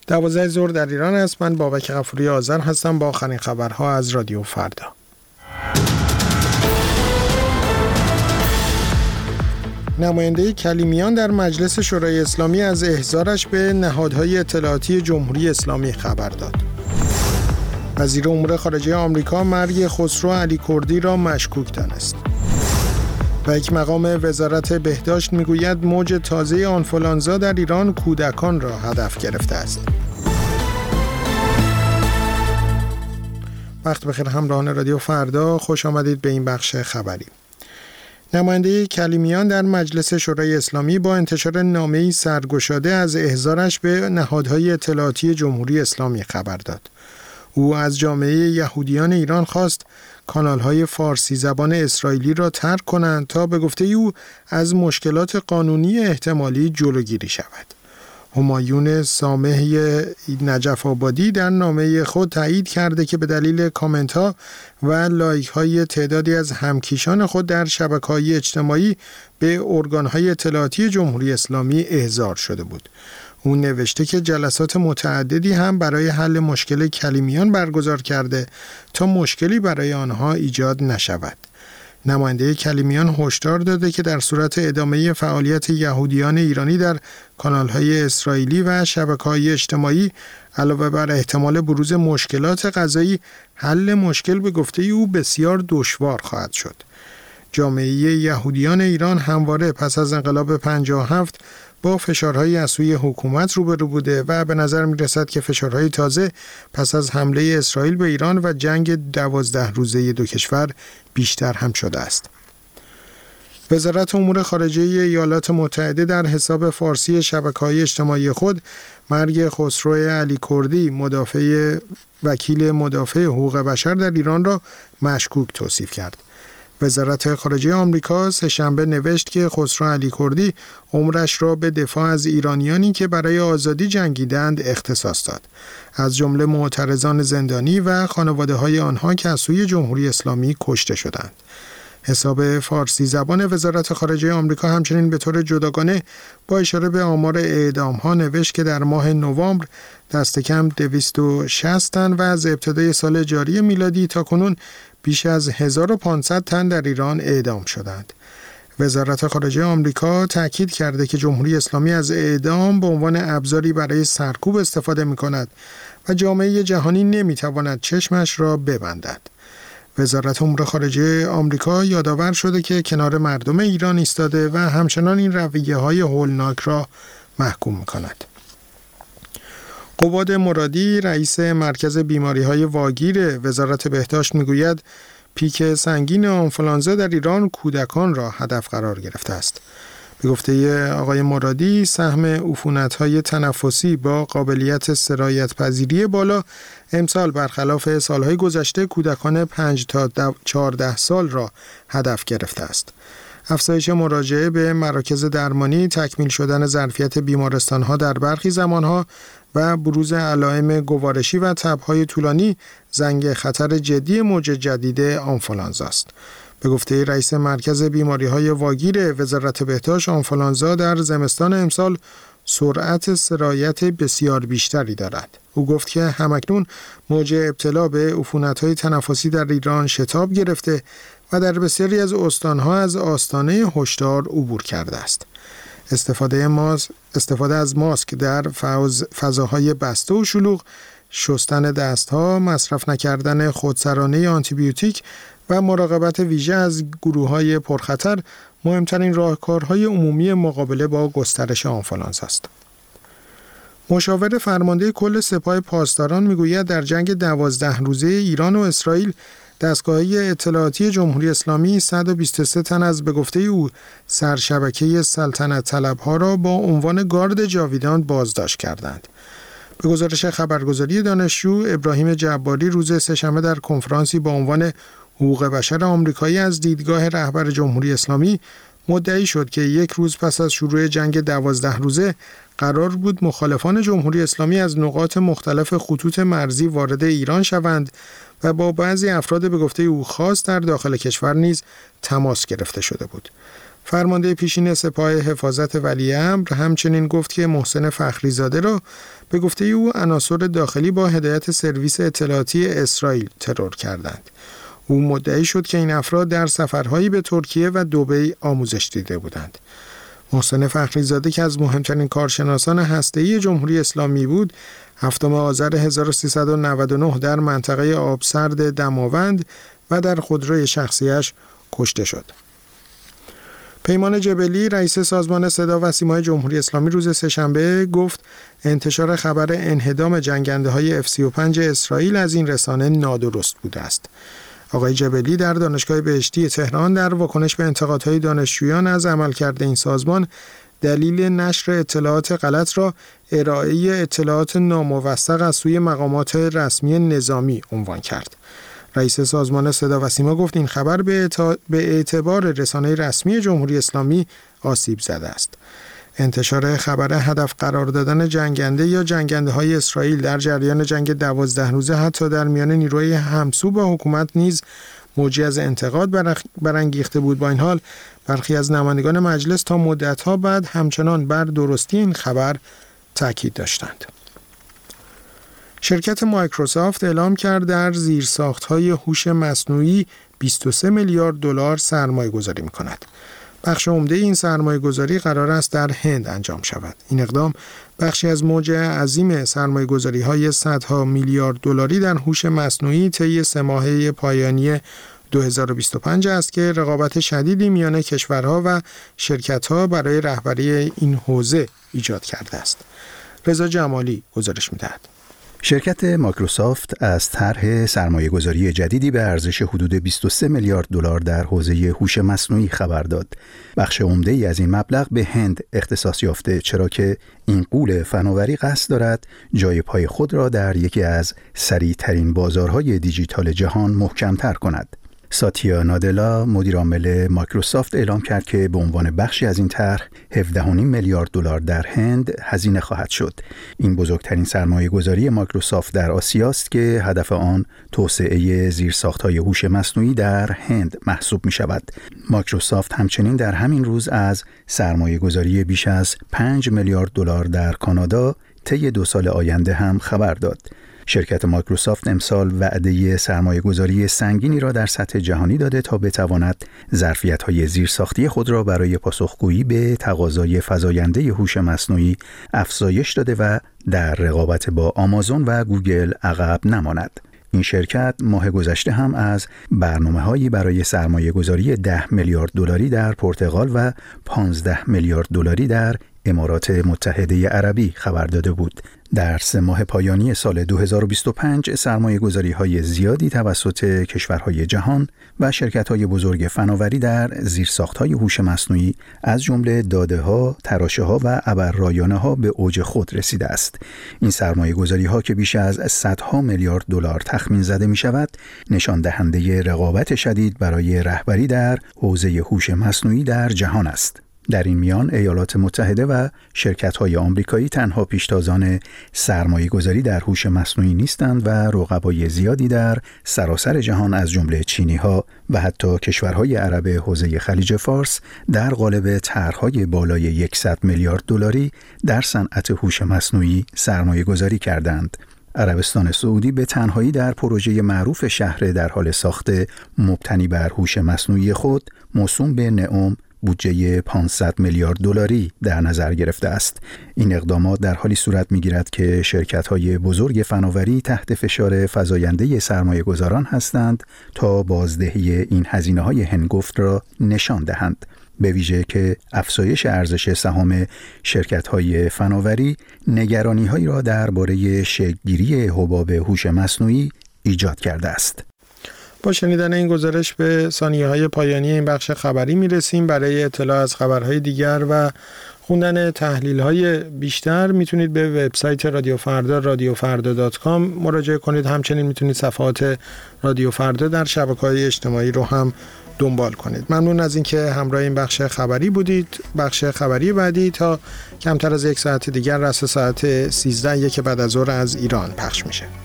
12 ظهر در ایران است. من بابک غفوری آذر هستم با آخرین خبرها از رادیو فردا. نماینده کلیمیان در مجلس شورای اسلامی از احضارش به نهادهای اطلاعاتی جمهوری اسلامی خبر داد. وزیر امور خارجه آمریکا مرگ خسرو علی کردی را مشکوک دانست. و یک مقام وزارت بهداشت میگوید موج تازه آنفولانزا در ایران کودکان را هدف گرفته است. وقت بخیر همراهان رادیو فردا، خوش آمدید به این بخش خبری. نماینده کلیمیان در مجلس شورای اسلامی با انتشار نامه‌ای سرگشاده از احضارش به نهادهای اطلاعاتی جمهوری اسلامی خبر داد. او از جامعه یهودیان ایران خواست کانال‌های فارسی زبان اسرائیلی را ترک کنند تا به گفته او از مشکلات قانونی احتمالی جلوگیری شود. همایون سامح نجف آبادی در نامه خود تایید کرده که به دلیل کامنت‌ها و لایک‌های تعدادی از همکیشان خود در شبکه‌های اجتماعی به ارگان‌های اطلاعاتی جمهوری اسلامی احضار شده بود. او نوشته که جلسات متعددی هم برای حل مشکل کلیمیان برگزار کرده تا مشکلی برای آنها ایجاد نشود. نماینده کلیمیان هشدار داده که در صورت ادامه فعالیت یهودیان ایرانی در کانال‌های اسرائیلی و شبکه‌های اجتماعی علاوه بر احتمال بروز مشکلات قضایی، حل مشکل به گفته او بسیار دشوار خواهد شد. جامعه یهودیان ایران همواره پس از انقلاب 57 با فشارهای از سوی حکومت روبرو بوده و به نظر می‌رسد که فشارهای تازه پس از حمله اسرائیل به ایران و جنگ 12 روزه دو کشور بیشتر هم شده است. وزارت امور خارجه ایالات متحده در حساب فارسی شبکه‌های اجتماعی خود مرگ خسرو علی کردی، وکیل مدافع حقوق بشر در ایران را مشکوک توصیف کرد. وزارت خارجه آمریکا سه‌شنبه نوشت که خسرو علی کردی عمرش را به دفاع از ایرانیانی که برای آزادی جنگیدند اختصاص داد، از جمله معترضان زندانی و خانواده‌های آنها که از سوی جمهوری اسلامی کشته شدند. حساب فارسی زبان وزارت خارجه آمریکا همچنین به طور جداگانه با اشاره به آمار اعدام‌ها نوشت که در ماه نوامبر دست کم 260 تن و از ابتدای سال جاری میلادی تا کنون بیش از 1500 تن در ایران اعدام شدند. وزارت خارجه آمریکا تاکید کرده که جمهوری اسلامی از اعدام به عنوان ابزاری برای سرکوب استفاده می‌کند و جامعه جهانی نمی‌تواند چشمش را ببندد. وزارت امور خارجه آمریکا یادآور شده که کنار مردم ایران ایستاده و همچنان این رویه‌های هولناک را محکوم می‌کند. قباد مرادی رئیس مرکز بیماری‌های واگیر وزارت بهداشت میگوید پیک سنگین آنفولانزا در ایران کودکان را هدف قرار گرفته است. به گفته آقای مرادی سهم عفونت‌های تنفسی با قابلیت سرایت‌پذیری بالا امسال برخلاف سالهای گذشته کودکان 5 تا 14 سال را هدف گرفته است. افزایش مراجعه به مراکز درمانی، تکمیل شدن ظرفیت بیمارستان‌ها در برخی زمان‌ها و بروز علائم گوارشی و تب‌های طولانی زنگ خطر جدی موج جدید آنفولانزا است. به گفته رئیس مرکز بیماری‌های واگیر وزارت بهداشت، آنفولانزا در زمستان امسال سرعت سرایت بسیار بیشتری دارد. او گفت که همکنون موج ابتلا به عفونت‌های تنفسی در ایران شتاب گرفته و در بسیاری از استان‌ها از آستانه هشدار عبور کرده است. استفاده از ماسک در فضاهای بسته و شلوغ، شستن دست‌ها، مصرف نکردن خودسرانه آنتیبیوتیک و مراقبت ویژه از گروه‌های پرخطر مهمترین راهکارهای عمومی مقابله با گسترش آنفولانزا است. مشاور فرمانده کل سپاه پاسداران میگوید در جنگ 12 روزه ایران و اسرائیل دستگاه‌های اطلاعاتی جمهوری اسلامی 123 تن از به گفته او سرشبکه سلطنت طلب‌ها را با عنوان گارد جاویدان بازداشت کردند. به گزارش خبرگزاری دانشجو، ابراهیم جباری روز سه‌شنبه در کنفرانسی با عنوان حقوق بشر آمریکایی از دیدگاه رهبر جمهوری اسلامی مدعی شد که یک روز پس از شروع جنگ 12 روزه قرار بود مخالفان جمهوری اسلامی از نقاط مختلف خطوط مرزی وارد ایران شوند و با بعضی افراد به گفته او خاص در داخل کشور نیز تماس گرفته شده بود. فرمانده پیشین سپاه حفاظت ولیعمر همچنین گفت که محسن فخریزاده را به گفته او عناصر داخلی با هدایت سرویس اطلاعاتی اسرائیل ترور کردند. او مدعی شد که این افراد در سفرهایی به ترکیه و دبی آموزش دیده بودند. محسن فخریزاده که از مهمترین کارشناسان هسته‌ای جمهوری اسلامی بود، 7 آذر 1399 در منطقه آبسرد دماوند و در خودروی شخصیش کشته شد. پیمان جبلی رئیس سازمان صدا و سیمای جمهوری اسلامی روز سه‌شنبه گفت انتشار خبر انهدام جنگنده‌های F-35 اسرائیل از این رسانه نادرست بوده است. آقای جبلی در دانشگاه بهشتی تهران در واکنش به انتقادهای دانشجویان از عملکرد این سازمان دلیل نشر اطلاعات غلط را ارائه اطلاعات ناموثق از سوی مقامات رسمی نظامی عنوان کرد. رئیس سازمان صدا و سیما گفت این خبر به اعتبار رسانه رسمی جمهوری اسلامی آسیب زده است. انتشار خبر هدف قرار دادن جنگنده یا جنگنده‌های اسرائیل در جریان جنگ 12 روزه حتی در میان نیروهای همسو با حکومت نیز موجی از انتقاد برانگیخته بود. با این حال برخی از نمایندگان مجلس تا مدت‌ها بعد همچنان بر درستی این خبر تاکید داشتند. شرکت مایکروسافت اعلام کرد در زیرساخت‌های هوش مصنوعی 23 میلیارد دلار سرمایه‌گذاری می‌کند. بخش عمده این سرمایه‌گذاری قرار است در هند انجام شود. این اقدام بخشی از موج عظیم سرمایه‌گذاری‌های صدها میلیارد دلاری در هوش مصنوعی طی 3 ماهه پایانی 2025 است که رقابت شدیدی میان کشورها و شرکت‌ها برای رهبری این حوزه ایجاد کرده است. رضا جمالی گزارش می‌دهد. شرکت مایکروسافت از طرح سرمایه‌گذاری جدیدی به ارزش حدود 23 میلیارد دلار در حوزه هوش مصنوعی خبر داد. بخش عمده‌ای از این مبلغ به هند اختصاص یافته، چرا که این غول فناوری قصد دارد جای پای خود را در یکی از سریع‌ترین بازارهای دیجیتال جهان محکم‌تر کند. ساتیا نادلا مدیر عامل مایکروسافت اعلام کرد که به عنوان بخشی از این طرح 17.5 میلیارد دلار در هند هزینه خواهد شد. این بزرگترین سرمایه‌گذاری مایکروسافت در آسیا است که هدف آن توسعه زیرساخت‌های هوش مصنوعی در هند محسوب می‌شود. مایکروسافت همچنین در همین روز از سرمایه‌گذاری بیش از 5 میلیارد دلار در کانادا طی 2 سال آینده هم خبر داد. شرکت مایکروسافت امسال وعده سرمایه‌گذاری سنگینی را در سطح جهانی داده تا بتواند ظرفیت‌های زیرساختی خود را برای پاسخگویی به تقاضای فزاینده هوش مصنوعی افزایش داده و در رقابت با آمازون و گوگل عقب نماند. این شرکت ماه گذشته هم از برنامه‌هایی برای سرمایه‌گذاری 10 میلیارد دلاری در پرتغال و 15 میلیارد دلاری در امارات متحده عربی خبر داده بود. در 3 ماه پایانی سال 2025 سرمایه‌گذاری‌های زیادی توسط کشورهای جهان و شرکت‌های بزرگ فناوری در زیرساخت‌های هوش مصنوعی از جمله داده‌ها، تراشه‌ها و ابررایانه‌ها به اوج خود رسیده است. این سرمایه‌گذاری‌ها که بیش از صدها میلیارد دلار تخمین زده می‌شود، نشان دهنده رقابت شدید برای رهبری در حوزه هوش مصنوعی در جهان است. در این میان ایالات متحده و شرکت‌های آمریکایی تنها پیشتازان سرمایه‌گذاری در هوش مصنوعی نیستند و رقبای زیادی در سراسر جهان از جمله چینی‌ها و حتی کشورهای عرب حوزه خلیج فارس در قالب طرح‌های بالای 100 میلیارد دلاری در صنعت هوش مصنوعی سرمایه‌گذاری کردند. عربستان سعودی به تنهایی در پروژه معروف شهر در حال ساخت مبتنی بر هوش مصنوعی خود موسوم به نئوم بودجه 500 میلیارد دلاری در نظر گرفته است. این اقدامات در حالی صورت می‌گیرد که شرکت‌های بزرگ فناوری تحت فشار فزاینده سرمایه‌گذاران هستند تا بازدهی این هزینه‌های هنگفت را نشان دهند. به ویژه که افزایش ارزش سهام شرکت‌های فناوری نگرانی‌هایی را درباره شکل‌گیری حباب هوش مصنوعی ایجاد کرده است. با شنیدن این گزارش به ثانیه‌های پایانی این بخش خبری میرسیم. برای اطلاع از خبرهای دیگر و خوندن تحلیل‌های بیشتر میتونید به وبسایت رادیو فردا radiofarda.com مراجعه کنید. همچنین میتونید صفحات رادیو فردا در شبکه‌های اجتماعی رو هم دنبال کنید. ممنون از اینکه همراه این بخش خبری بودید. بخش خبری بعدی تا کمتر از 1 ساعت دیگر رأس ساعت 13 که بعد از ظهر از ایران پخش میشه.